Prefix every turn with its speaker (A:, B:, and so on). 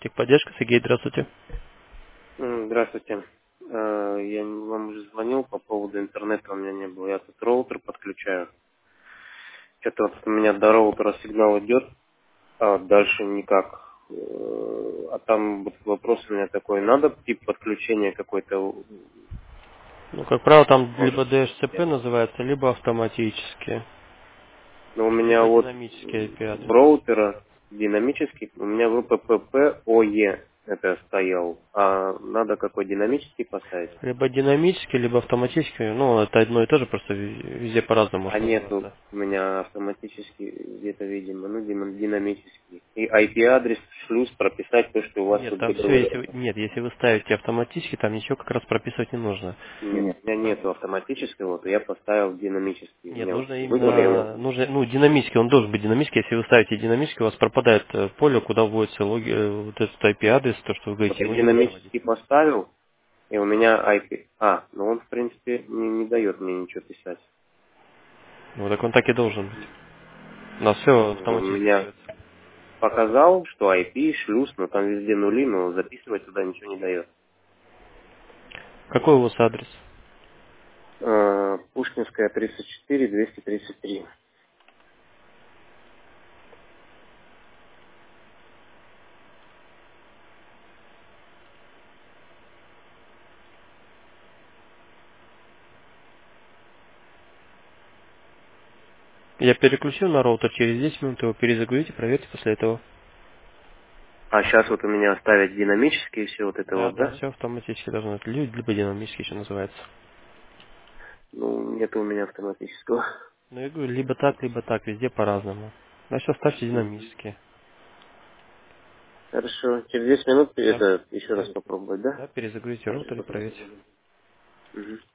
A: Техподдержка, Сергей, здравствуйте.
B: Здравствуйте. Я вам уже звонил по поводу интернета, у меня не было. Я тут роутер подключаю. Что-то вот у меня до роутера сигнал идет, а дальше никак. А там вот вопрос у меня такой, надо тип подключения какой-то?
A: Ну, как правило, там
B: Может,
A: либо DHCP называется, либо автоматически,
B: но у меня
A: либо
B: вот
A: динамический
B: в
A: IP-адрес.
B: роутера динамический, у меня в ППП-ОЕ это стоял. А надо какой динамический поставить?
A: Либо динамический, либо автоматический. Ну, это одно и то же, просто везде по-разному
B: А
A: может
B: нету
A: называться.
B: у меня автоматически где-то, видимо, динамический. И IP-адрес шлюз прописать то, что у вас
A: Нет,
B: тут
A: там все,
B: было.
A: если вы ставите автоматически, там ничего как раз прописывать не нужно.
B: Нет, у меня нету автоматического, то я поставил динамический. У
A: Нет,
B: меня вот
A: нужно
B: выбор его.
A: именно, ну, динамический, он должен быть динамический. Если вы ставите динамический, у вас пропадает поле, куда вводится вот этот IP-адрес, то, что вы
B: Вот
A: говорите,
B: я
A: его не нужно вводить.
B: динамический поставил, и у меня IP. Ну он, в принципе, не дает мне ничего писать.
A: Ну, так он так и должен быть. У нас все
B: У
A: автоматически
B: меня
A: дается.
B: показал, что IP, шлюз, но там везде нули, но записывать туда ничего не дает.
A: Какой у вас адрес?
B: Пушкинская 34, 233.
A: Я переключил на роутер, через 10 минут его перезагрузите, проверьте после этого.
B: А сейчас вот у меня оставить динамические все вот это
A: Да,
B: вот,
A: да,
B: да?
A: все автоматически должно быть. Либо динамически еще называется.
B: Ну, нет у меня автоматического.
A: Ну, я говорю, либо так, везде по-разному. Значит, оставьте
B: Мгм.
A: динамические.
B: Хорошо. Через 10 минут
A: Да,
B: это еще раз
A: да,
B: попробовать, да?
A: да, перезагрузите роутер и проверьте.
B: Мгм.